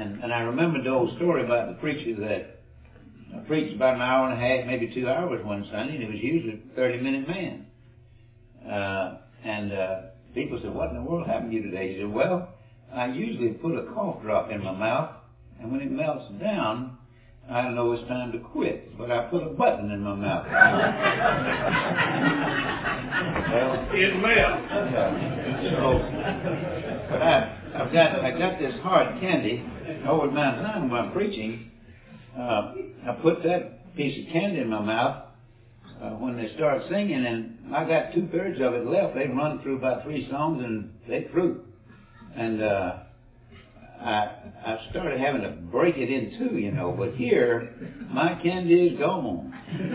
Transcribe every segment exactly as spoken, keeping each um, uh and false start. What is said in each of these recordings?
And, and I remembered the old story about the preacher that I preached about an hour and a half, maybe two hours one Sunday, and it was usually a thirty-minute man. Uh, and uh, people said, what in the world happened to you today? He said, well, I usually put a cough drop in my mouth, and when it melts down, I know it's time to quit, but I put a button in my mouth. Well, it melts. Yeah. So, but I, I've got, I got this hard candy over my time when I'm preaching. Uh, I put that piece of candy in my mouth uh, when they start singing, and I got two thirds of it left. They run through about three songs, and they through. And uh, I, I started having to break it in two, you know. But here, my candy is gone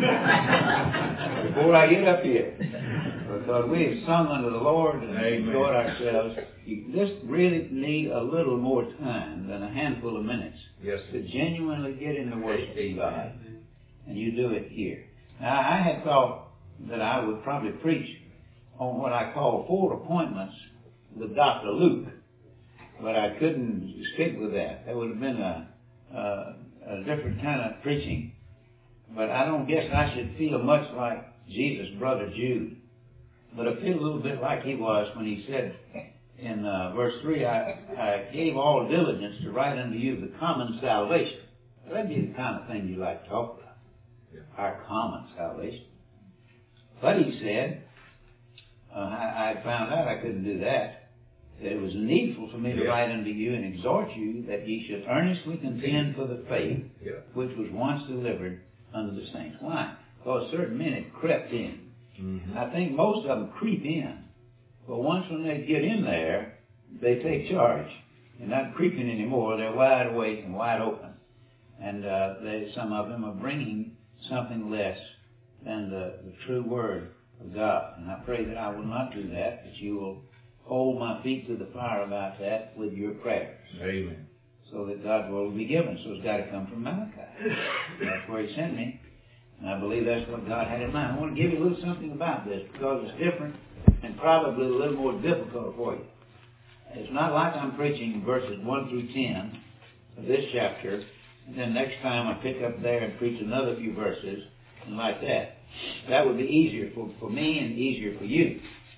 before I get up here, because we have sung unto the Lord and enjoyed ourselves. You just really need a little more time than a handful of minutes yes, to genuinely get in the worship of God, and you do it here. Now, I had thought that I would probably preach on what I call four appointments with Doctor Luke. But I couldn't stick with that. That would have been a, a, a different kind of preaching. But I don't guess I should feel much like Jesus' brother Jude. But I feel a little bit like he was when he said in uh, verse three, I, I gave all diligence to write unto you the common salvation. Well, that'd be the kind of thing you like to talk about. Yeah. Our common salvation. But he said, uh, I, I found out I couldn't do that. That it was needful for me to yeah. write unto you and exhort you that ye should earnestly contend for the faith yeah. which was once delivered unto the saints. Why? Because certain men had crept in. Mm-hmm. I think most of them creep in. But once when they get in there, they take charge. They're not creeping anymore. They're wide awake and wide open. And uh, they, some of them are bringing something less than the, the true word of God. And I pray that I will not do that, that you will hold my feet to the fire about that with your prayers. Amen. So that God's will will be given. So it's got to come from Malachi. That's where he sent me. And I believe that's what God had in mind. I want to give you a little something about this because it's different and probably a little more difficult for you. It's not like I'm preaching verses one through ten of this chapter, and then next time I pick up there and preach another few verses, and like that. That would be easier for, for me and easier for you.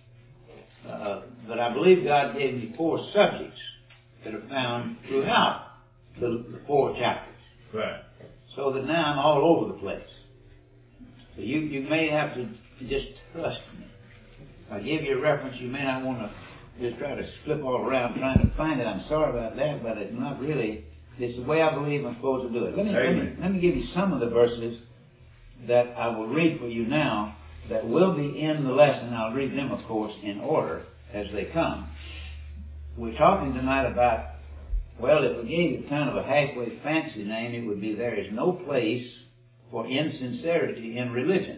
Uh, but I believe God gave me four subjects that are found throughout the, the four chapters. Right. So that now I'm all over the place. So you, you may have to just trust me. If I give you a reference, you may not want to just try to slip all around trying to find it. I'm sorry about that, but it's not really. It's the way I believe I'm supposed to do it. Let me, let me, let me give you some of the verses that I will read for you now that will be in the lesson. I'll read them, of course, in order as they come. We're talking tonight about, well, if we gave it kind of a halfway fancy name, it would be there is no place for insincerity in religion.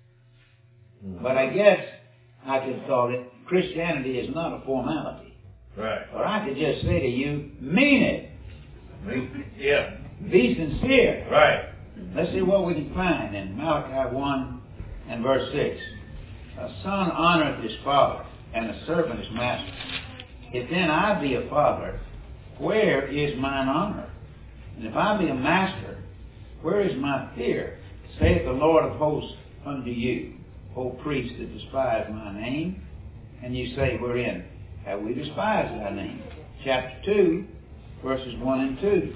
Mm-hmm. But I guess I could call it Christianity is not a formality. Right. Or I could just say to you, mean it. Yeah. Be sincere. Right. Let's see what we can find in Malachi one and verse six. A son honoreth his father, and a servant his master. If then I be a father, where is mine honor? And if I be a master, where is my fear? Saith the Lord of hosts unto you, O priests that despise my name. And you say, wherein have we despised thy name? Chapter two, verses one and two.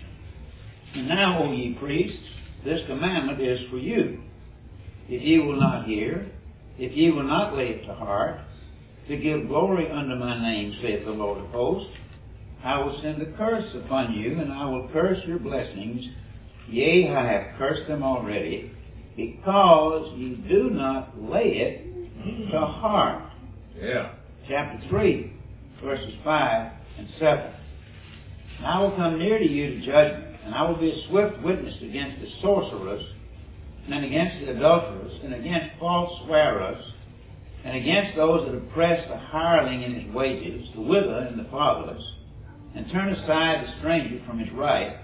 And now, O ye priests, this commandment is for you. If ye will not hear, if ye will not lay it to heart, to give glory unto my name, saith the Lord of hosts, I will send a curse upon you, and I will curse your blessings. Yea, I have cursed them already, because ye do not lay it to heart. Yeah. Chapter three, verses five and seven. And I will come near to you to judgment, and I will be a swift witness against the sorcerers, and against the adulterers, and against false swearers, and against those that oppress the hireling in his wages, the widow and the fatherless, and turn aside the stranger from his right,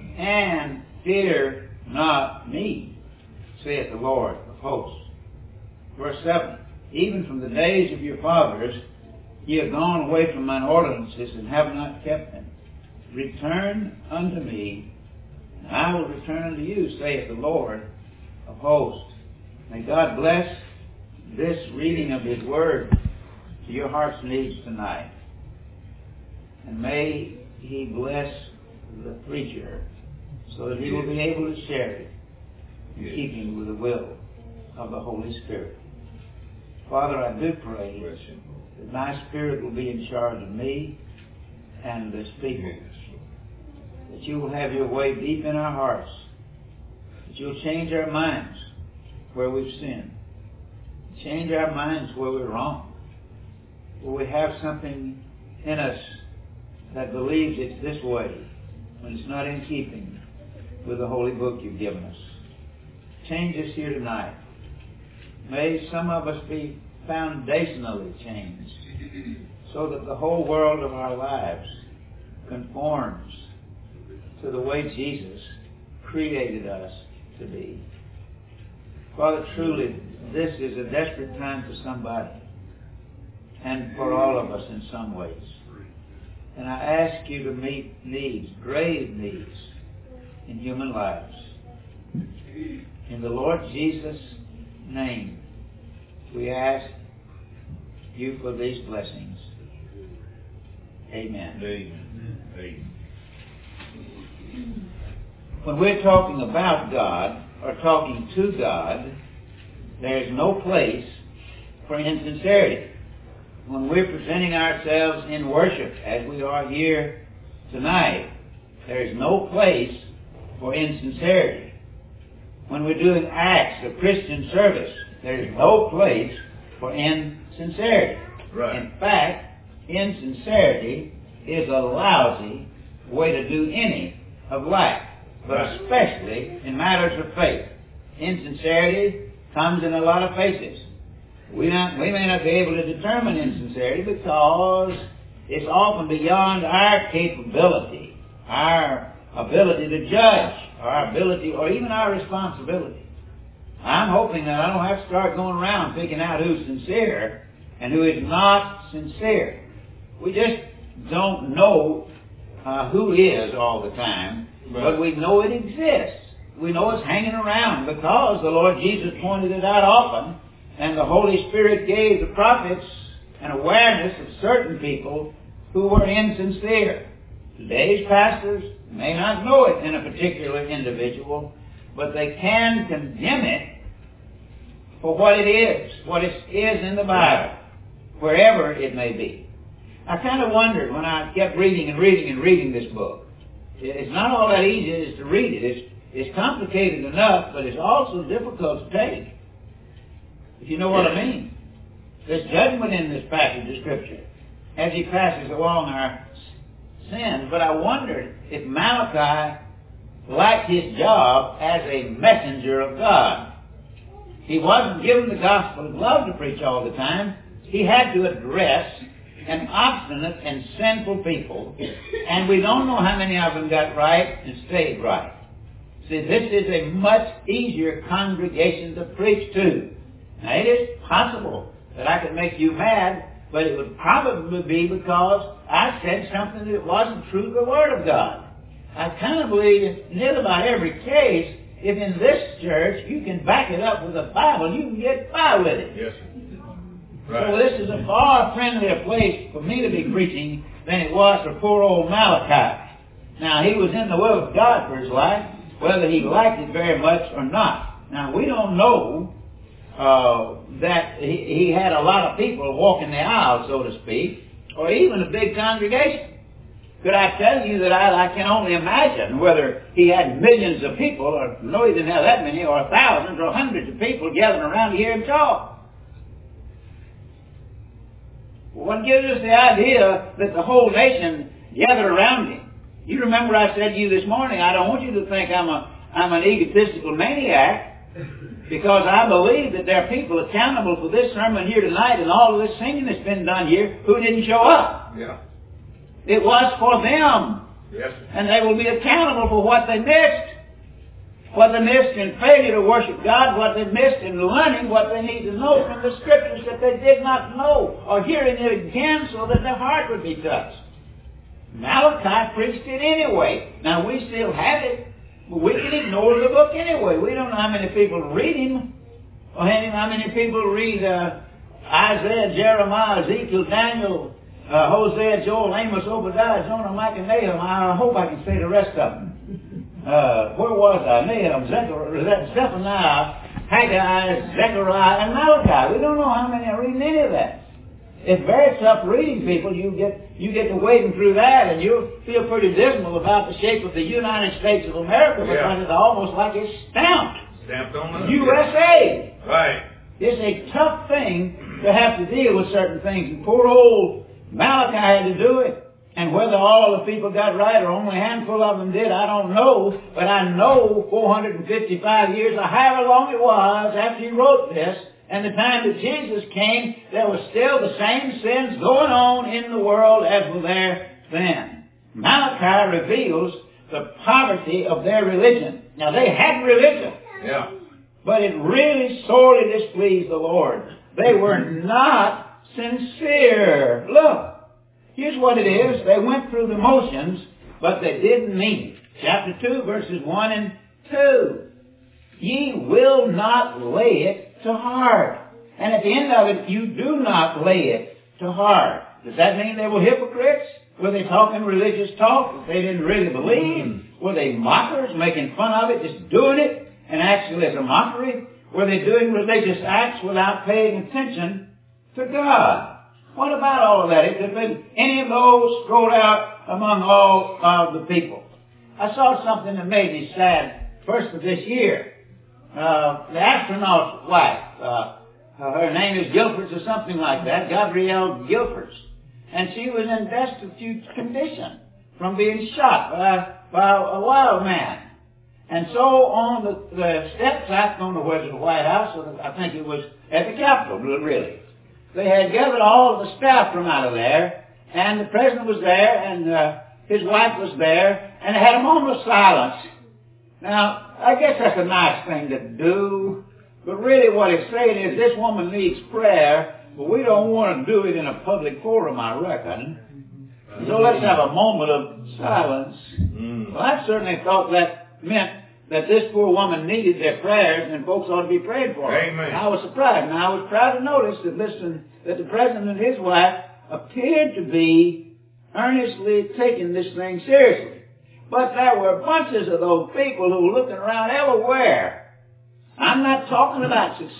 and fear not me, saith the Lord of hosts. Verse seven. Even from the days of your fathers, ye have gone away from mine ordinances, and have not kept them. return unto me, and I will return unto you, saith the Lord of hosts. May God bless this reading of His Word to your heart's needs tonight. And may He bless the preacher so that he will be able to share it in Yes. keeping with the will of the Holy Spirit. Father, I do pray that Thy Spirit will be in charge of me and this people. Yes. That You will have Your way deep in our hearts. That You'll change our minds where we've sinned. Change our minds where we're wrong. Where we have something in us that believes it's this way when it's not in keeping with the holy book You've given us. Change us here tonight. May some of us be foundationally changed so that the whole world of our lives conforms to the way Jesus created us to be. Father, truly, this is a desperate time for somebody and for all of us in some ways. And I ask You to meet needs, grave needs in human lives. In the Lord Jesus' name, we ask You for these blessings. Amen. Amen. Amen. When we're talking about God or talking to God, there's no place for insincerity. When we're presenting ourselves in worship, as we are here tonight, there is no place for insincerity. When we're doing acts of Christian service, there is no place for insincerity. Right. In fact, insincerity is a lousy way to do any of life, but Right. especially in matters of faith. Insincerity comes in a lot of faces. We not, we may not be able to determine insincerity because it's often beyond our capability, our ability to judge, our ability, or even our responsibility. I'm hoping that I don't have to start going around picking out who's sincere and who is not sincere. We just don't know uh, who is all the time, Right. but we know it exists. We know it's hanging around because the Lord Jesus pointed it out often, and the Holy Spirit gave the prophets an awareness of certain people who were insincere. Today's pastors may not know it in a particular individual, but they can condemn it for what it is, what it is in the Bible, wherever it may be. I kind of wondered when I kept reading and reading and reading this book. It's not all that easy to read it. It's, it's complicated enough, but it's also difficult to take. If you know what I mean. There's judgment in this passage of Scripture as he passes along our sins. But I wondered if Malachi liked his job as a messenger of God. He wasn't given the gospel of love to preach all the time. He had to address an obstinate and sinful people, and we don't know how many of them got right and stayed right. See, this is a much easier congregation to preach to. Now, it is possible that I could make you mad, but it would probably be because I said something that wasn't true to the Word of God. I kind of believe in nearly about every case, if in this church you can back it up with a Bible, you can get by with it. Yes. So Right. this is a far friendlier place for me to be preaching than it was for poor old Malachi. Now, he was in the will of God for his life, whether he liked it very much or not. Now, we don't know uh, that he, he had a lot of people walking the aisle, so to speak, or even a big congregation. Could I tell you that I, I can only imagine whether he had millions of people, or no, he didn't have that many, or thousands or hundreds of people gathering around to hear him talk. What gives us the idea that the whole nation gathered around him? You remember I said to you this morning, I don't want you to think I'm a I'm an egotistical maniac, because I believe that there are people accountable for this sermon here tonight and all of this singing that's been done here who didn't show up. Yeah. It was for them. Yes. And they will be accountable for what they missed. What they missed in failure to worship God, what they missed in learning what they need to know from the Scriptures that they did not know, or hearing it again so that their heart would be touched. Malachi preached it anyway. Now, we still have it, but we can ignore the book anyway. We don't know how many people read him, or how many people read uh, Isaiah, Jeremiah, Ezekiel, Daniel, uh, Hosea, Joel, Amos, Obadiah, Jonah, Micah, Nahum. I hope I can say the rest of them. Uh, where was I? Nahum, Zechariah, Zephaniah, Haggai, Zechariah, and Malachi. We don't know how many are reading any of that. It's very tough reading, people. You get you get to wading through that, and you'll feel pretty dismal about the shape of the United States of America, because yeah. It's almost like it's stamped. Stamped on the U S A. Right. It's a tough thing to have to deal with certain things. And poor old Malachi had to do it. And whether all the people got right or only a handful of them did, I don't know. But I know four hundred fifty-five years, or however long it was after he wrote this, and the time that Jesus came, there was still the same sins going on in the world as were there then. Malachi reveals the poverty of their religion. Now, they had religion. Yeah. But it really sorely displeased the Lord. They were not sincere. Look, here's what it is. They went through the motions, but they didn't mean it. Chapter two, verses one and two. Ye will not lay it to heart. And at the end of it, you do not lay it to heart. Does that mean they were hypocrites? Were they talking religious talk that they didn't really believe? Were they mockers, making fun of it, just doing it, and actually as a mockery? Were they doing religious acts without paying attention to God? What about all of that? If there had been any of those thrown out among all of the people. I saw something that made me sad first of this year. Uh, the astronaut's wife, uh, her name is Gilfords or something like that, Gabrielle Gilfords. And she was in destitute condition from being shot by, by a wild man. And so on the, the steps, I don't know whether it was the White House, or I think it was at the Capitol, really. They had gathered all of the staff from out of there, and the president was there, and uh, his wife was there, and they had a moment of silence. Now, I guess that's a nice thing to do, but really what it's saying is this woman needs prayer, but we don't want to do it in a public forum, I reckon. So let's have a moment of silence. Mm. Well, I certainly thought that meant that this poor woman needed their prayers, and folks ought to be prayed for her. Amen. I was surprised. Now, I was proud to notice that, listen, that the president and his wife appeared to be earnestly taking this thing seriously. But there were bunches of those people who were looking around everywhere. I'm not talking about the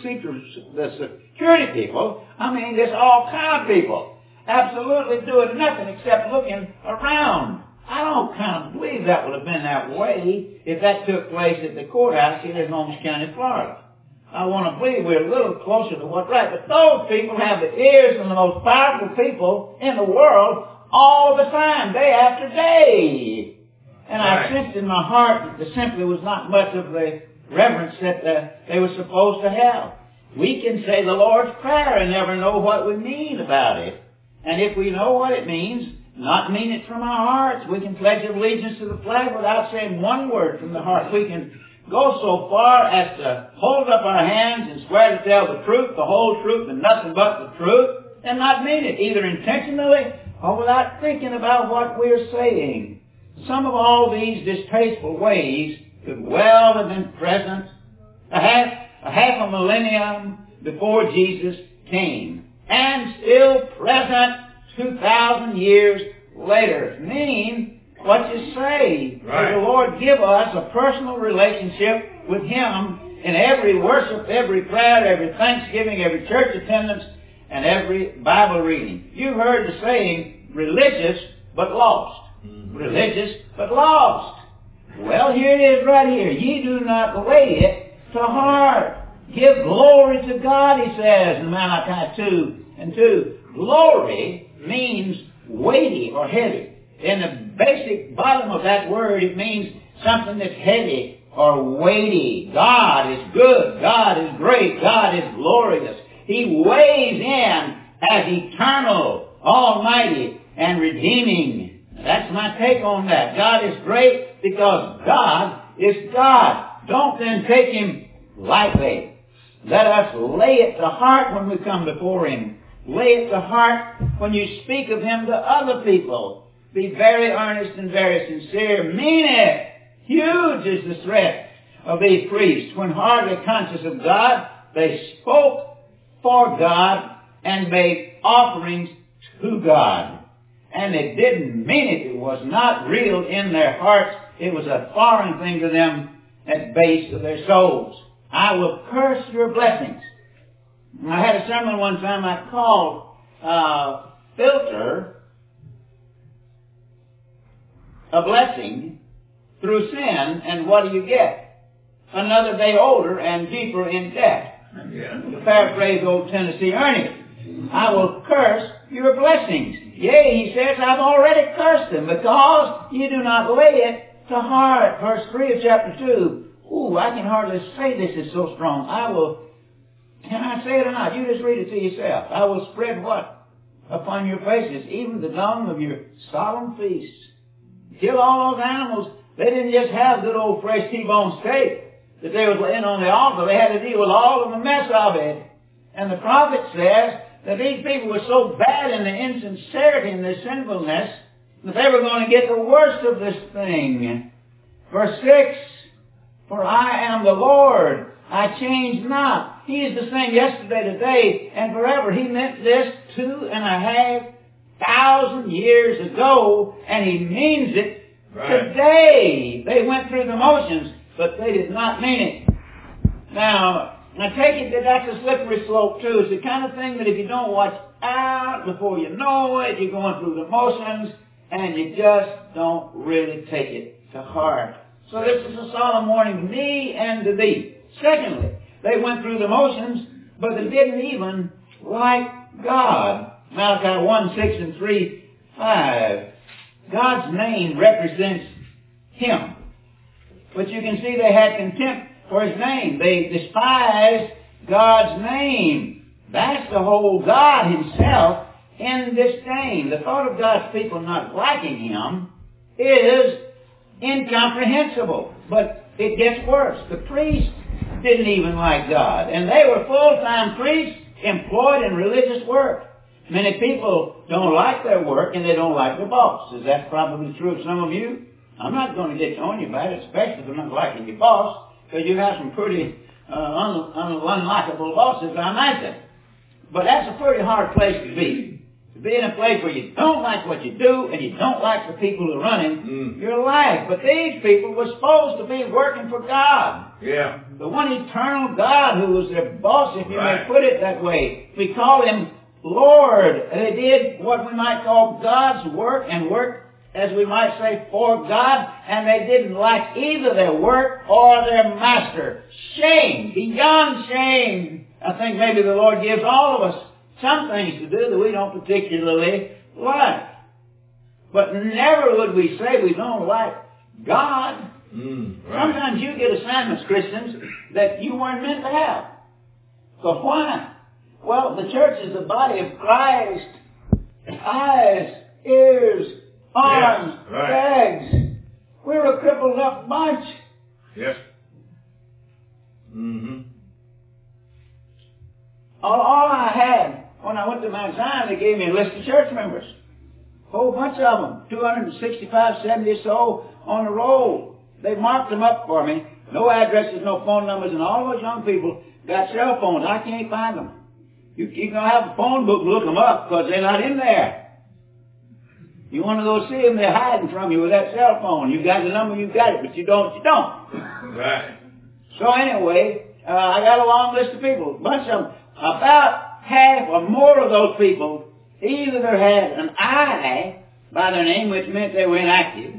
security people. I mean, there's all kind of people absolutely doing nothing except looking around. I don't kind of believe that would have been that way if that took place at the courthouse here in Holmes County, Florida. I want to believe we're a little closer to what's right. But those people have the ears of the most powerful people in the world all the time, day after day. And I right. sensed in my heart that there simply was not much of the reverence that the, they were supposed to have. We can say the Lord's Prayer and never know what we mean about it. And if we know what it means, not mean it from our hearts. We can pledge allegiance to the flag without saying one word from the heart. We can go so far as to hold up our hands and swear to tell the truth, the whole truth, and nothing but the truth, and not mean it, either intentionally or without thinking about what we're saying. Some of all these distasteful ways could well have been present a half a, half a millennium before Jesus came, and still present two thousand years later. Meaning, what you say, right. The Lord give us a personal relationship with Him in every worship, every prayer, every thanksgiving, every church attendance, and every Bible reading. You heard the saying, religious but lost. Mm-hmm. Religious but lost. Well, here it is right here. Ye do not lay it to heart. Give glory to God, he says in Malachi two and two. Glory means weighty or heavy. In the basic bottom of that word, it means something that's heavy or weighty. God is good. God is great. God is glorious. He weighs in as eternal, almighty, and redeeming. That's my take on that. God is great because God is God. Don't then take Him lightly. Let us lay it to heart when we come before Him. Lay it to heart when you speak of Him to other people. be very earnest and very sincere. Mean it. Huge is the threat of these priests. When hardly conscious of God, they spoke for God and made offerings to God. And they didn't mean it. It was not real in their hearts. It was a foreign thing to them at base of their souls. I will curse your blessings. I had a sermon one time I called uh, Filter a Blessing Through Sin, and what do you get? Another day older and deeper in debt. Yeah. To paraphrase old Tennessee Ernie, I will curse your blessings. Yea, he says, I've already cursed them because you do not lay it to heart. Verse three of chapter two. Ooh, I can hardly say this is so strong. I will, can I say it or not? You just read it to yourself. I will spread what? Upon your faces, even the dung of your solemn feasts. Kill all those animals. They didn't just have good old fresh T-bone steak that they was laying on the altar. They had to deal with all of the mess of it. And the prophet says that these people were so bad in their insincerity and their sinfulness that they were going to get the worst of this thing. Verse six, for I am the Lord, I change not. He is the same yesterday, today, and forever. He meant this two and a half thousand years ago, and he means it right today. They went through the motions, but they did not mean it. Now, I take it that that's a slippery slope too. It's the kind of thing that if you don't watch out, before you know it, you're going through the motions, and you just don't really take it to heart. So this is a solemn warning to me and to thee. Secondly, they went through the motions, but they didn't even like God. Malachi one, six and three, five. God's name represents Him. But you can see they had contempt for His name. They despised God's name. That's the whole God Himself in disdain. The thought of God's people not liking Him is incomprehensible. But it gets worse. The priests didn't even like God. And they were full-time priests employed in religious work. Many people don't like their work and they don't like their boss. Is that probably true of some of you? I'm not going to get on you about it, especially if I'm not liking your boss, because you have some pretty uh, un- un- unlikable bosses, I imagine. But that's a pretty hard place to be. To be in a place where you don't like what you do and you don't like the people who are running mm. your life. But these people were supposed to be working for God. Yeah. The one eternal God who was their boss, if you right. may put it that way. We call Him Lord. They did what we might call God's work and work, as we might say, for God, and they didn't like either their work or their master. Shame, beyond shame. I think maybe the Lord gives all of us some things to do that we don't particularly like. But never would we say we don't like God. Mm, right. Sometimes you get assignments, Christians, that you weren't meant to have. So why? Well, the church is the body of Christ. Eyes, ears, arms, yes, right. legs. We're a crippled up bunch. Yes. Mm-hmm. All, all I had when I went to Mount Zion, they gave me a list of church members. A whole bunch of them. two hundred sixty-five, seventy or so on the roll. They marked them up for me. No addresses, no phone numbers, and all those young people got cell phones. I can't find them. You, you can have a phone book and look them up because they're not in there. You want to go see them, they're hiding from you with that cell phone. You got the number, you got it, but you don't, you don't. Right. So anyway, uh, I got a long list of people. A bunch of them. About half or more of those people either had an I by their name, which meant they were inactive,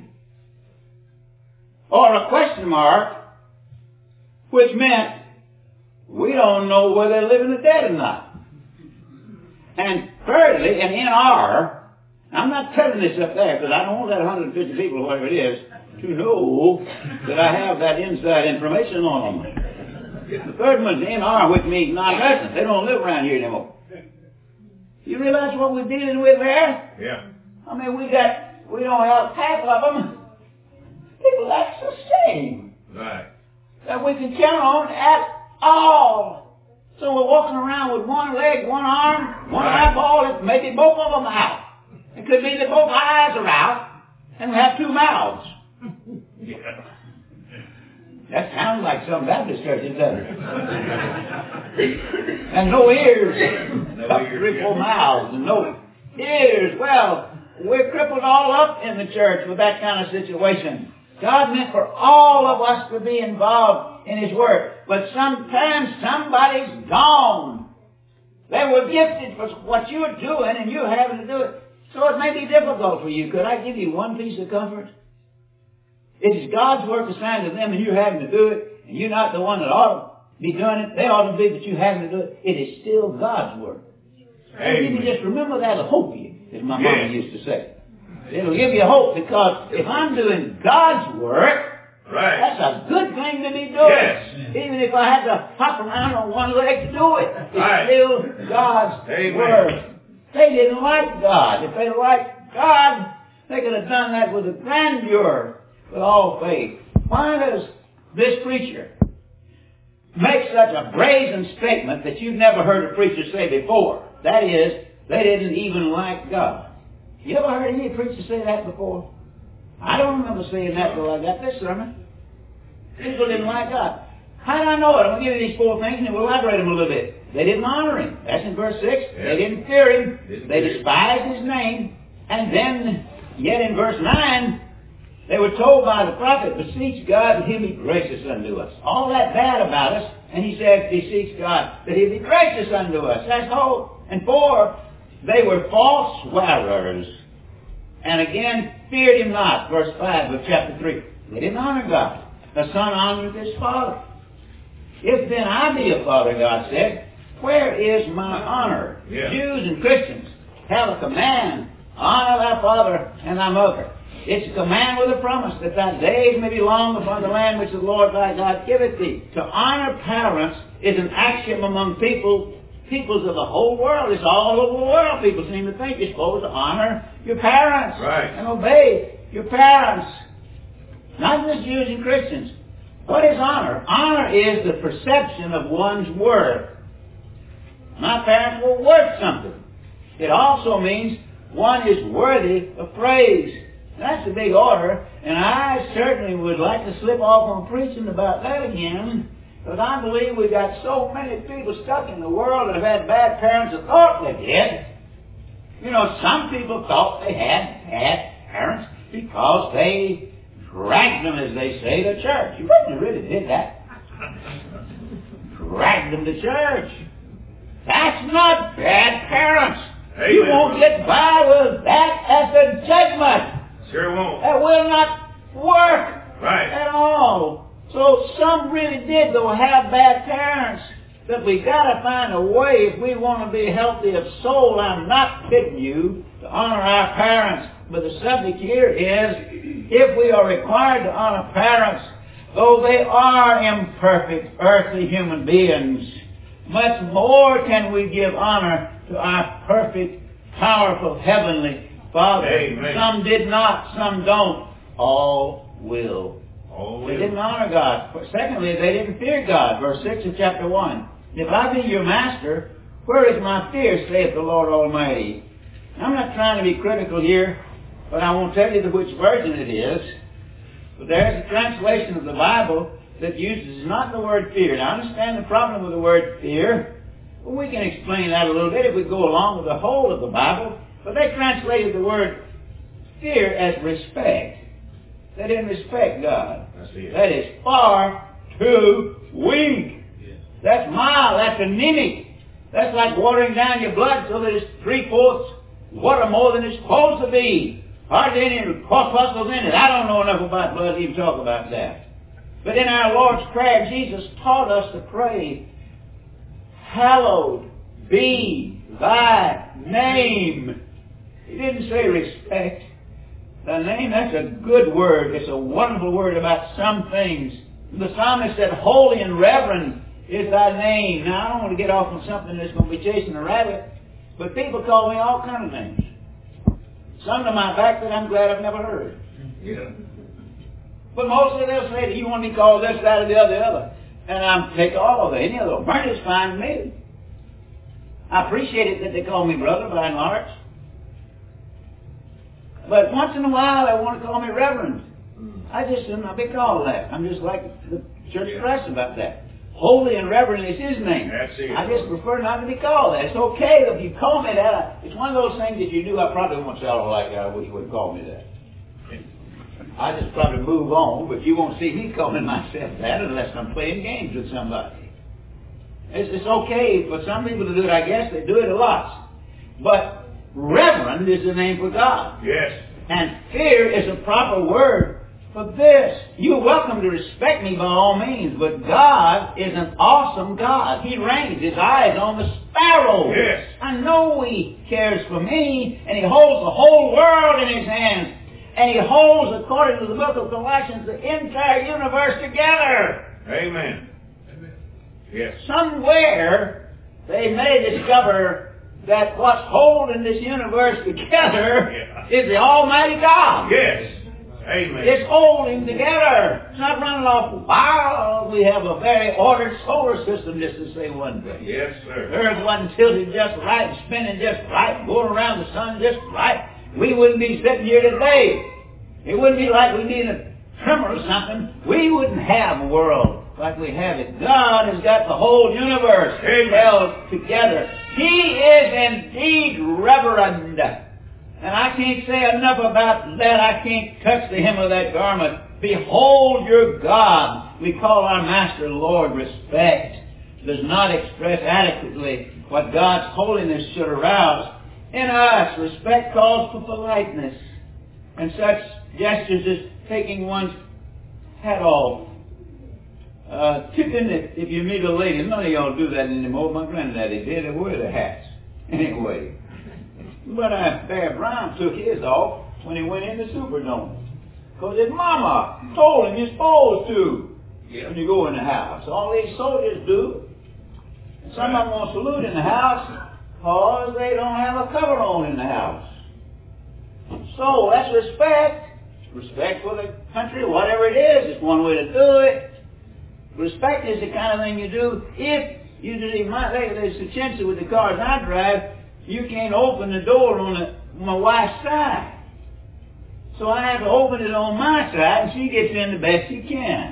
or a question mark, which meant we don't know whether they're living or dead or not. And thirdly, an N R, I'm not telling this up there because I don't want that one hundred fifty people or whatever it is to know that I have that inside information on them. The third one's N R, which means non-resident. They don't live around here anymore. You realize what we're dealing with there? Yeah. I mean, we got, we don't have half of them. People, that's a shame. Right. That we can count on at all. So we're walking around with one leg, one arm, one right. eyeball, maybe both of them out. Because could be that both eyes are out and we have two mouths. Yeah. That sounds like some Baptist churches, doesn't it? And no ears. No Up ears, three, yeah. four mouths and no ears. Well, we're crippled all up in the church with that kind of situation. God meant for all of us to be involved in His work. But sometimes somebody's gone. They were gifted for what you're doing and you're having to do it. So it may be difficult for you. Could I give you one piece of comfort? It is God's work assigned to them and you're having to do it, and you're not the one that ought to be doing it. They ought to be, but you're having to do it. It is still God's work. And you can just remember that'll hope you, as my mama Yes. used to say. It'll give you hope, because if I'm doing God's work, Right. that's a good thing to be doing. Yes. Even if I had to hop around on one leg to do it. It's Right. still God's Amen. work. They didn't like God. If they liked God, they could have done that with a grandeur, with all faith. Why does this preacher make such a brazen statement that you've never heard a preacher say before? That is, they didn't even like God. You ever heard any preacher say that before? I don't remember saying that till I got this sermon. People didn't like God. How do I know it? I'm going to give you these four things and we'll elaborate them a little bit. They didn't honor Him. That's in verse six. Yeah. They didn't fear Him. Didn't They fear. despised His name. And then, yet in verse nine, they were told by the prophet, beseech God that He'll be gracious unto us. All that bad about us, and He said, beseech God that He'll be gracious unto us. That's hope. And four, they were false swearers. And again, feared Him not. Verse five of chapter three. They didn't honor God. The son honored his father. If then I be a father, God said, where is my honor? Yeah. Jews and Christians have a command. Honor thy father and thy mother. It's a command with a promise that thy days may be long upon the land which the Lord thy God giveth thee. To honor parents is an axiom among people, peoples of the whole world. It's all over the world. People seem to think you're supposed to honor your parents. Right. And obey your parents. Not just Jews and Christians. What is honor? Honor is the perception of one's worth. My parents were worth something. It also means one is worthy of praise. That's a big order, and I certainly would like to slip off on preaching about that again, because I believe we've got so many people stuck in the world that have had bad parents that thought they did. You know, some people thought they had bad parents because they dragged them, as they say, to church. You really, really did that. Dragged them to church. That's not bad parents. Amen. You won't get by with that at the judgment. Sure won't. That will not work Right. at all. So some really did, though, have bad parents. But we got to find a way, if we want to be healthy of soul. I'm not kidding you, to honor our parents. But the subject here is, if we are required to honor parents, though they are imperfect earthly human beings, much more can we give honor to our perfect, powerful heavenly Father. Amen. Some did not, some don't. All will. All They will. didn't honor God. Secondly, they didn't fear God. Verse six of chapter one. If I be your master, where is my fear, saith the Lord Almighty. I'm not trying to be critical here, but I won't tell you which version it is. But there's a translation of the Bible that uses not the word fear. Now, I understand the problem with the word fear. Well, we can explain that a little bit if we go along with the whole of the Bible. But they translated the word fear as respect. They didn't respect God. That's it. That is far too weak. Yes. That's mild. That's anemic. That's like watering down your blood so that it's three-fourths water more than it's supposed to be. Hardly any corpuscles in it. I don't know enough about blood to even talk about that. But in our Lord's Prayer, Jesus taught us to pray, hallowed be thy name. He didn't say respect. The name, that's a good word. It's a wonderful word about some things. The psalmist said, holy and reverend is thy name. Now, I don't want to get off on something that's going to be chasing a rabbit, but people call me all kinds of names. Some to my back that I'm glad I've never heard. Yeah. But mostly they'll say that you want to be called this, that, or the other, the other. And I'll take all of it. Any of those. Bernie's fine with me. I appreciate it that they call me brother by and large. But once in a while, they want to call me Reverend. I just am not be called that. I'm just like the church Yeah. press about that. Holy and reverend is His name. That's it. I just prefer not to be called that. It's okay if you call me that. I, it's one of those things that you do. I probably won't sound like I wish you would call me that. I just probably move on, but you won't see me calling myself that unless I'm playing games with somebody. It's, it's okay for some people to do it. I guess they do it a lot. But reverend is the name for God. Yes. And fear is a proper word for this. You're welcome to respect me by all means, but God is an awesome God. He reigns. His eyes on the sparrows. Yes. I know He cares for me, and He holds the whole world in His hands. And He holds, according to the book of Colossians, the entire universe together. Amen. Yes. Somewhere they may discover that what's holding this universe together Yeah. is the Almighty God. Yes. Amen. It's holding together. It's not running off wild. We have a very ordered solar system, just to say one thing. Yes, sir. The earth wasn't tilted just right, spinning just right, going around the sun just right. We wouldn't be sitting here today. It wouldn't be like we need a tremor or something. We wouldn't have a world like we have it. God has got the whole universe Amen. held together. He is indeed reverend. And I can't say enough about that. I can't touch the hem of that garment. Behold your God. We call our Master Lord. Respect does not express adequately what God's holiness should arouse in us. Respect calls for politeness and such gestures as taking one's hat off. Uh, tipping it if you meet a lady. None of y'all do that anymore. My granddaddy did. They wear their hats. Anyway. But uh, Bear Brown took his off when he went in the Superdome. Because his mama told him you're supposed to Yeah. when you go in the house. All these soldiers do. And some of them won't salute in the house because they don't have a cover on in the house. So that's respect. Respect for the country, whatever it is. It's one way to do it. Respect is the kind of thing you do if you do. My, there's a chance with the cars I drive. You can't open the door on the, my wife's side. So I have to open it on my side, and she gets in the best she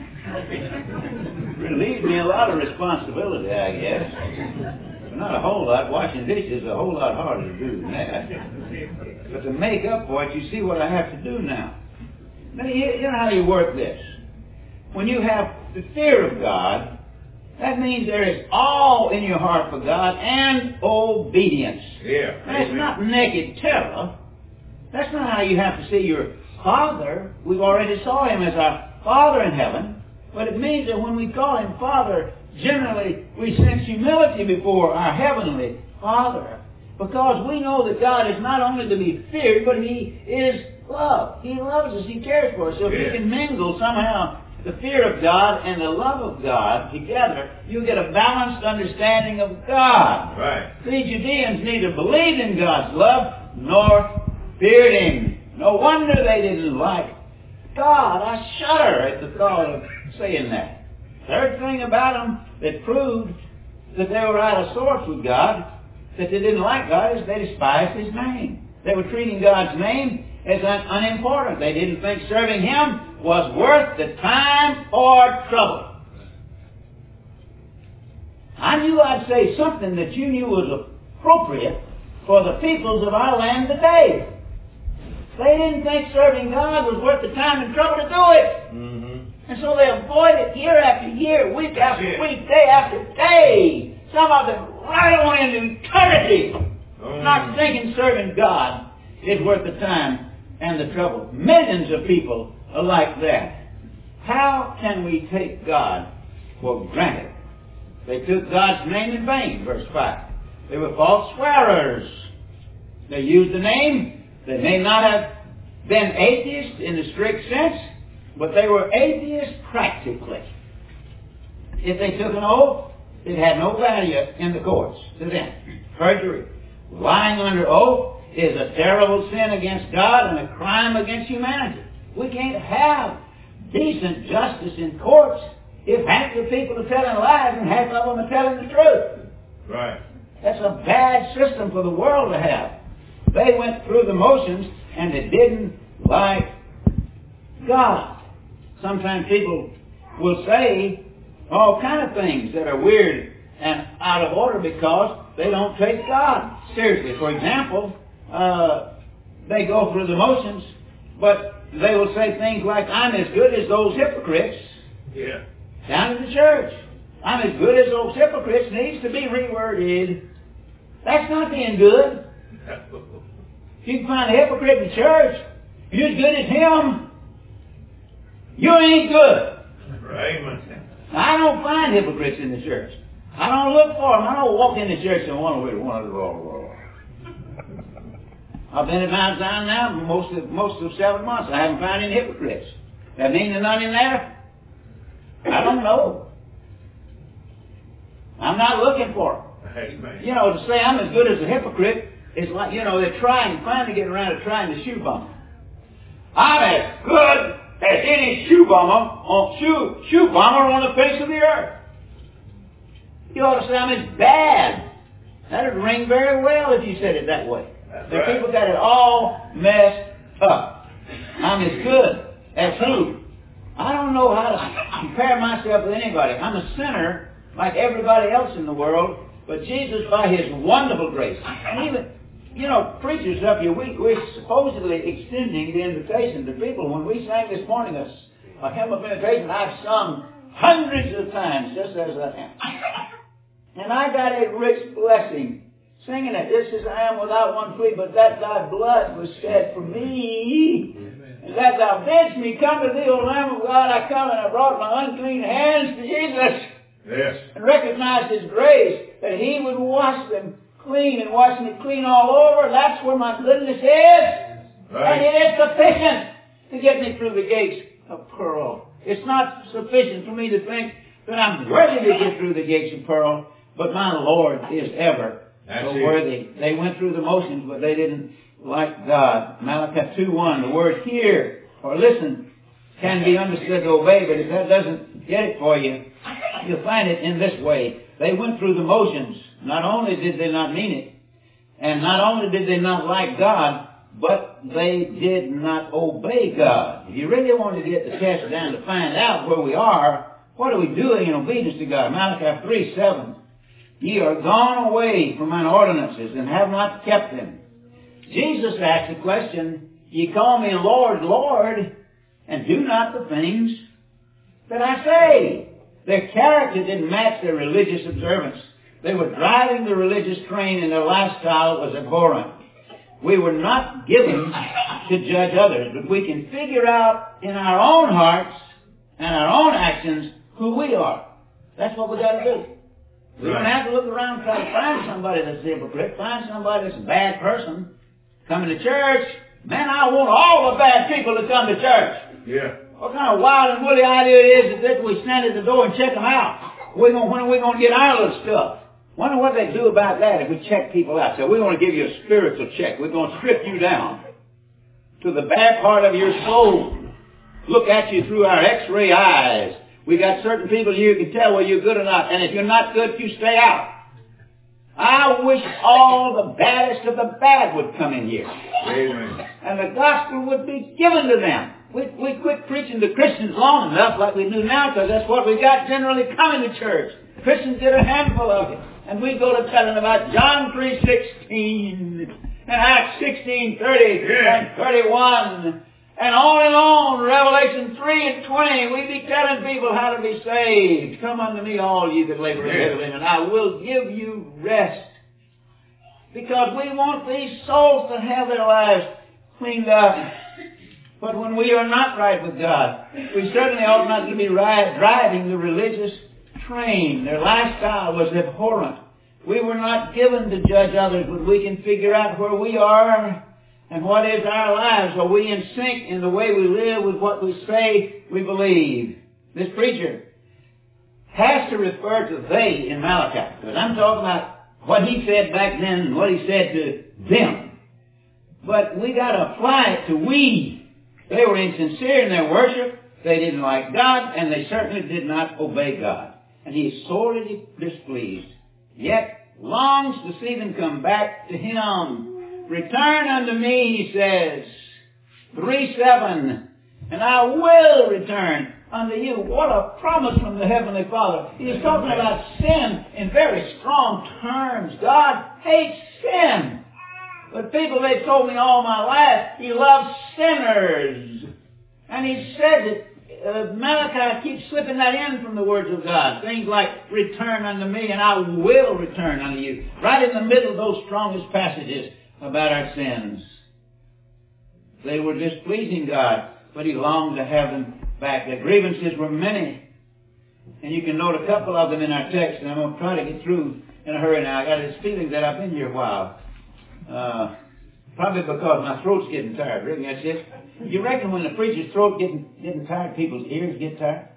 can. Relieves me a lot of responsibility, I guess. But not a whole lot. Washing dishes is a whole lot harder to do than that. But to make up for it, you see what I have to do now. Now, you, you know how you work this. When you have the fear of God, that means there is awe in your heart for God and obedience. Yeah. That's Amen. not naked terror. That's not how you have to see your Father. We've already saw Him as our Father in heaven. But it means that when we call Him Father, generally we sense humility before our Heavenly Father. Because we know that God is not only to be feared, but He is love. He loves us. He cares for us. So if Yeah. you can mingle somehow the fear of God and the love of God together, you get a balanced understanding of God. Right. The Judeans neither believed in God's love nor feared Him. No wonder they didn't like God. I shudder at the thought of saying that. Third thing about them that proved that they were out of sorts with God, that they didn't like God, is they despised His name. They were treating God's name as un- unimportant. They didn't think serving Him was worth the time or trouble. I knew I'd say something that you knew was appropriate for the peoples of our land today. They didn't think serving God was worth the time and trouble to do it. Mm-hmm. And so they avoid it year after year, week after Yeah. week, day after day. Some of them right on into eternity. Oh. Not thinking serving God is worth the time and the trouble. Millions of people are like that. How can we take God for granted? They took God's name in vain, verse five. They were false swearers. They used the name. They may not have been atheists in the strict sense, but they were atheists practically. If they took an oath, it had no value in the courts to them. Perjury, lying under oath, is a terrible sin against God and a crime against humanity. We can't have decent justice in courts if half the people are telling lies and half of them are telling the truth. Right. That's a bad system for the world to have. They went through the motions and they didn't like God. Sometimes people will say all kind of things that are weird and out of order because they don't take God seriously. For example, uh, they go through the motions, but they will say things like, I'm as good as those hypocrites Yeah. down in the church. I'm as good as those hypocrites. Needs to be reworded. That's not being good. If you can find a hypocrite in church, you're as good as him. You ain't good. Amen. Now, I don't find hypocrites in the church. I don't look for them. I don't walk in the church and wonder where one of the roll. I've been at Mount Zion now for most of most of seven months. I haven't found any hypocrites. That mean there's none in there? I don't know. I'm not looking for them. Amen. You know, to say I'm as good as a hypocrite is like, you know, they're trying, finally getting around to trying to shoe bum. I'm as good as any shoe bomber on shoe shoe bomber on the face of the earth. You ought to say I'm as bad. That would ring very well if you said it that way. That's The right. people got it all messed up. I'm as good as who? I don't know how to compare myself with anybody. I'm a sinner like everybody else in the world, but Jesus, by His wonderful grace, and even, you know, preachers up here, we, we're supposedly extending the invitation to people. When we sang this morning a, a hymn of invitation, I've sung hundreds of times just as I am. And I got a rich blessing singing it. This is I am without one plea, but that thy blood was shed for me. And that thou bidst me come to thee, O Lamb of God, I come, and I brought my unclean hands to Jesus. Yes. And recognized His grace, that He would wash them clean and wash me clean all over. That's where my goodness is. Right. And it is sufficient to get me through the gates of pearl. It's not sufficient for me to think that I'm worthy to get through the gates of pearl, but my Lord is ever That's so it. worthy. They went through the motions, but they didn't like God. Malachi two one, the word hear or listen can be understood to obey, but if that doesn't get it for you, you'll find it in this way. They went through the motions. Not only did they not mean it, and not only did they not like God, but they did not obey God. If you really want to get the test down to find out where we are, what are we doing in obedience to God? Malachi three seven. Ye are gone away from mine ordinances and have not kept them. Jesus asked the question, ye call me Lord, Lord, and do not the things that I say. Their character didn't match their religious observance. They were driving the religious train and their lifestyle was abhorrent. We were not given to judge others, but we can figure out in our own hearts and our own actions who we are. That's what we got to do. We don't have to look around and try to find somebody that's a hypocrite, find somebody that's a bad person. Coming to church, man, I want all the bad people to come to church. Yeah. What kind of wild and woolly idea it is that we stand at the door and check them out? We're gonna, when are we going to get our little stuff? Wonder what they do about that if we check people out. So we want to give you a spiritual check. We're going to strip you down to the bad part of your soul. Look at you through our x-ray eyes. We got certain people here who can tell whether you're good or not. And if you're not good, you stay out. I wish all the baddest of the bad would come in here. Amen. And the gospel would be given to them. We, we quit preaching to Christians long enough like we do now because that's what we got generally coming to church. Christians get a handful of it. And we go to telling about John three sixteen and Acts sixteen thirty Yeah. and thirty-one. And on and on, Revelation three and twenty, we be telling people how to be saved. Come unto me, all ye that labor and Yeah. heavy laden, and I will give you rest. Because we want these souls to have their lives cleaned up. But when we are not right with God, we certainly ought not to be ri- driving the religious train. Their lifestyle was abhorrent. We were not given to judge others, but we can figure out where we are and what is our lives. Are we in sync in the way we live with what we say we believe? This preacher has to refer to they in Malachi, because I'm talking about what he said back then and what he said to them. But we got to apply it to we. They were insincere in their worship. They didn't like God, and they certainly did not obey God. And he is sorely displeased, yet longs to see them come back to Him. Return unto me, he says. three seven. And I will return unto you. What a promise from the Heavenly Father. He's talking about sin in very strong terms. God hates sin. But people, they've told me all my life, He loves sinners. And He said that uh, Malachi keeps slipping that in from the words of God. Things like, return unto me and I will return unto you. Right in the middle of those strongest passages about our sins. They were displeasing God, but He longed to have them back. The grievances were many. And you can note a couple of them in our text, and I'm going to try to get through in a hurry now. I got this feeling that I've been here a while. Uh, probably because my throat's getting tired. Really, that's it. You reckon when the preacher's throat getting getting tired, people's ears get tired?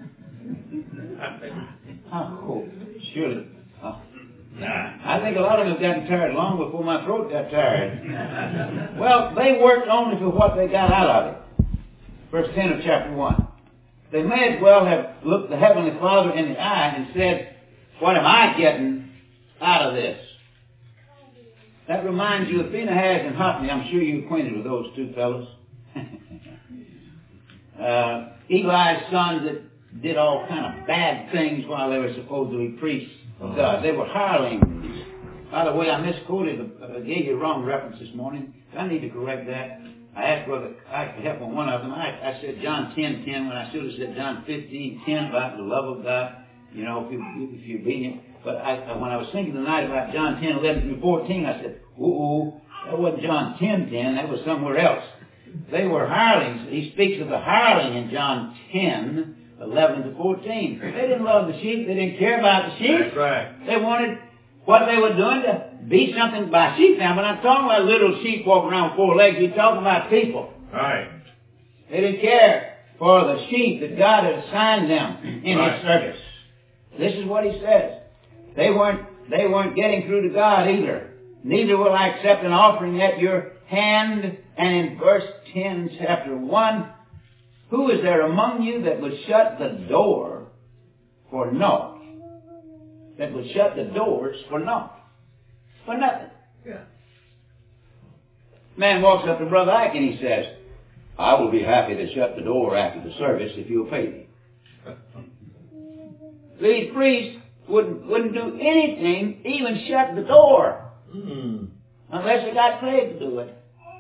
Oh, surely. Oh. I think a lot of them have gotten tired long before my throat got tired. Well, they worked only for what they got out of it. Verse ten of chapter one. They may as well have looked the Heavenly Father in the eye and said, what am I getting out of this? That reminds you of Phinehas and Hophni. I'm sure you're acquainted with those two fellows. uh, Eli's sons that did all kind of bad things while they were supposed to be priests of God. They were hirelings. By the way, I misquoted, I gave you a wrong reference this morning. I need to correct that. I asked Brother Ike to help on one of them. I, I said John ten ten when I should have said John fifteen ten about the love of God. You know, if, you, if you're obedient. But I, when I was thinking tonight about John ten eleven through fourteen, I said, ooh, that wasn't John ten ten. That was somewhere else. They were hirelings. He speaks of the hireling in John ten eleven to fourteen. They didn't love the sheep. They didn't care about the sheep. That's right. They wanted what they were doing to be something by sheep now. But I'm talking about little sheep walking around with four legs. We're talking about people. Right. They didn't care for the sheep that God had assigned them in right. His service. This is what He says. They weren't, they weren't getting through to God either. Neither will I accept an offering at your hand. And in verse ten, chapter one, who is there among you that would shut the door for naught? That would shut the doors for naught. For nothing. Yeah. Man walks up to Brother Ike and he says, I will be happy to shut the door after the service if you'll pay me. These priests wouldn't, wouldn't do anything, even shut the door, Mm. unless they got paid to do it.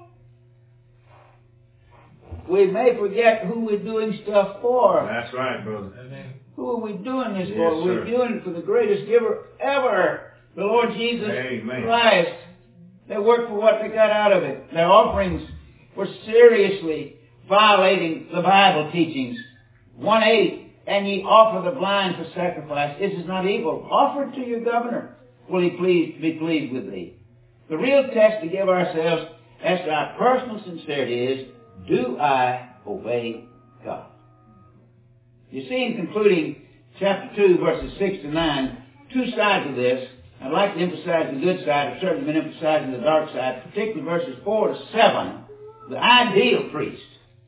We may forget who we're doing stuff for. That's right, brother. Who are we doing this Yes, for? We're sir. doing it for the greatest giver ever, the Lord Jesus Amen. Christ. They worked for what they got out of it. Their offerings were seriously violating the Bible teachings. one eight, and ye offer the blind for sacrifice. This is not evil. Offer it to your governor. Will he please be pleased with thee? The real test to give ourselves as to our personal sincerity is, do I obey God? You see, in concluding chapter two, verses six to nine, two sides of this. I'd like to emphasize the good side. I've certainly been emphasizing the dark side, particularly verses four to seven. The ideal priest.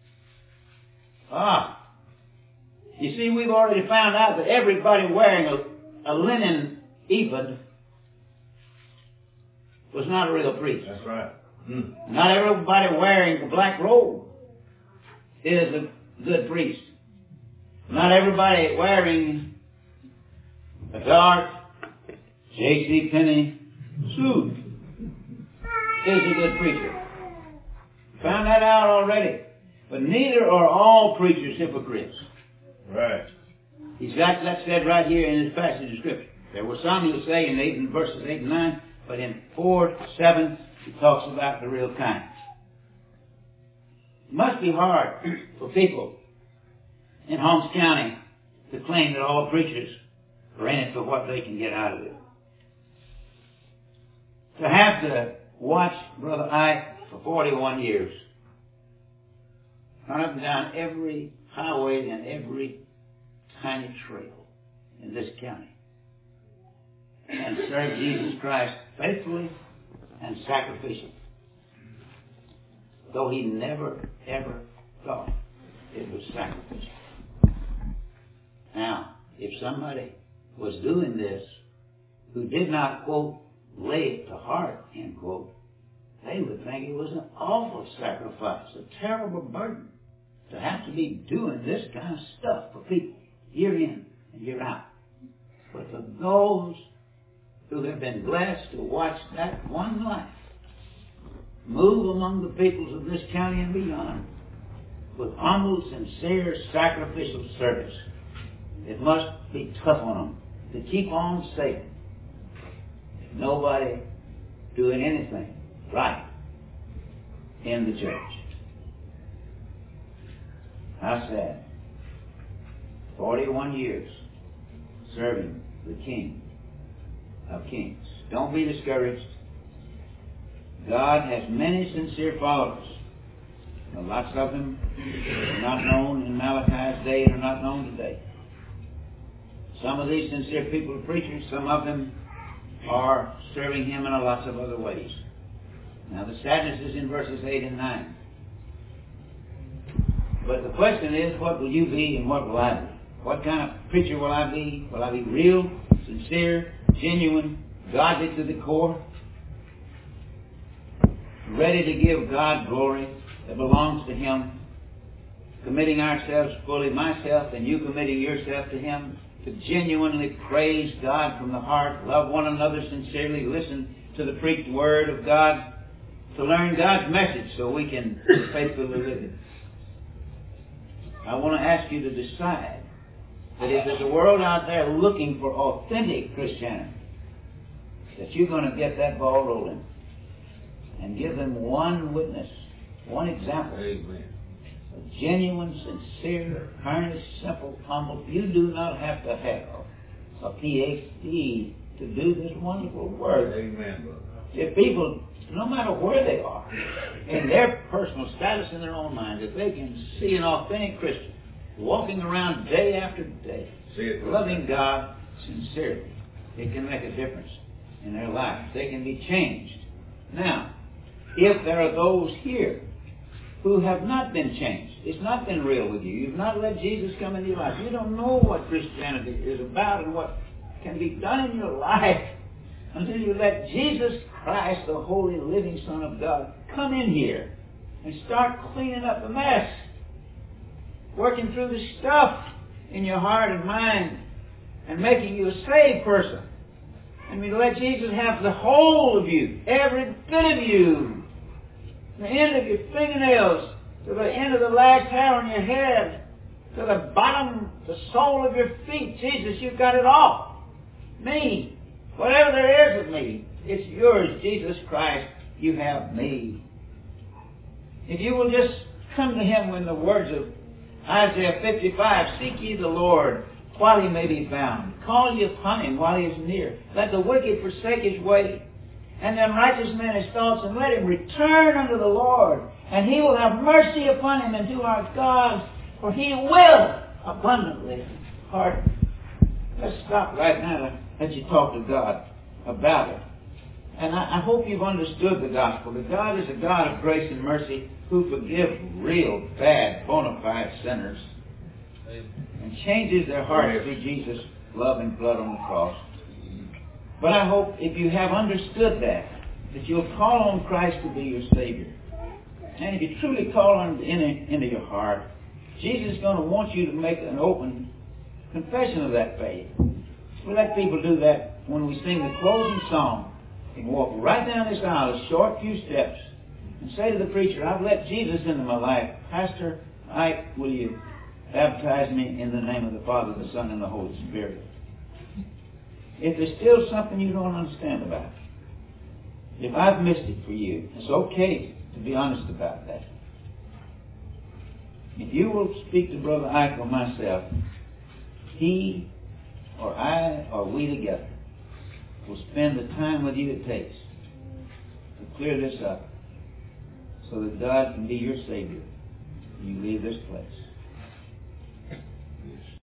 Ah. You see, we've already found out that everybody wearing a, a linen ephod was not a real priest. That's right. Mm. Not everybody wearing a black robe is a good priest. Not everybody wearing a dark J C Penney suit is a good preacher. Found that out already. But neither are all preachers hypocrites. Right. He's got that said right here in this passage of Scripture. There were some who say in, eight, in verses eight and nine, but in four to seven, he talks about the real kind. It must be hard for people in Holmes County to claim that all preachers are in it for what they can get out of it. To have to watch Brother Ike for forty-one years run up and down every highway and every tiny trail in this county and serve Jesus Christ faithfully and sacrificially, though he never, ever thought it was sacrificial. Now, if somebody was doing this who did not, quote, lay it to heart, end quote, they they would think it was an awful sacrifice, a terrible burden to have to be doing this kind of stuff for people year in and year out. But for those who have been blessed to watch that one life move among the peoples of this county and beyond with humble, sincere, sacrificial service, it must be tough on them to keep on saying nobody doing anything right in the church. How sad. forty-one years serving the King of Kings. Don't be discouraged. God has many sincere followers. Lots of them are not known in Malachi's day and are not known today. Some of these sincere people are preachers. Some of them are serving Him in lots of other ways. Now the sadness is in verses eight and nine. But the question is, what will you be and what will I be? What kind of preacher will I be? Will I be real, sincere, genuine, godly to the core? Ready to give God glory that belongs to Him, committing ourselves fully, myself and you committing yourself to Him, to genuinely praise God from the heart, love one another sincerely, listen to the preached Word of God, to learn God's message so we can faithfully live it. I want to ask you to decide that if there's a world out there looking for authentic Christianity, that you're going to get that ball rolling and give them one witness, one example. Amen. A genuine, sincere, earnest, simple, humble. You do not have to have a P H D to do this wonderful work. Amen, brother. If people, no matter where they are, in their personal status in their own minds, if they can see an authentic Christian walking around day after day, loving God sincerely, it can make a difference in their lives. They can be changed. Now, if there are those here who have not been changed, it's not been real with you, you've not let Jesus come into your life, you don't know what Christianity is about and what can be done in your life until you let Jesus Christ, the holy living Son of God, come in here and start cleaning up the mess, working through the stuff in your heart and mind and making you a saved person. And we let Jesus have the whole of you, every bit of you, the end of your fingernails to the end of the last hair on your head, to the bottom, the sole of your feet. Jesus, you've got it all. Me, whatever there is of me, it's yours, Jesus Christ. You have me. If you will just come to Him when the words of Isaiah fifty-five, seek ye the Lord while He may be found. Call ye upon Him while He is near. Let the wicked forsake his way, and the unrighteous man his thoughts, and let him return unto the Lord, and He will have mercy upon him and to our God, for He will abundantly pardon. Let's stop right now to let you talk to God about it. And I, I hope you've understood the gospel, that God is a God of grace and mercy who forgives real, bad, bona fide sinners and changes their hearts through Jesus' love and blood on the cross. But I hope if you have understood that, that you'll call on Christ to be your Savior. And if you truly call on Him into, into your heart, Jesus is going to want you to make an open confession of that faith. We let people do that when we sing the closing song. You can walk right down this aisle, a short few steps, and say to the preacher, I've let Jesus into my life. Pastor, Ike, will you baptize me in the name of the Father, the Son, and the Holy Spirit? If there's still something you don't understand about, if I've missed it for you, it's okay to be honest about that. If you will speak to Brother Ike or myself, he or I or we together will spend the time with you it takes to clear this up so that God can be your Savior when you leave this place.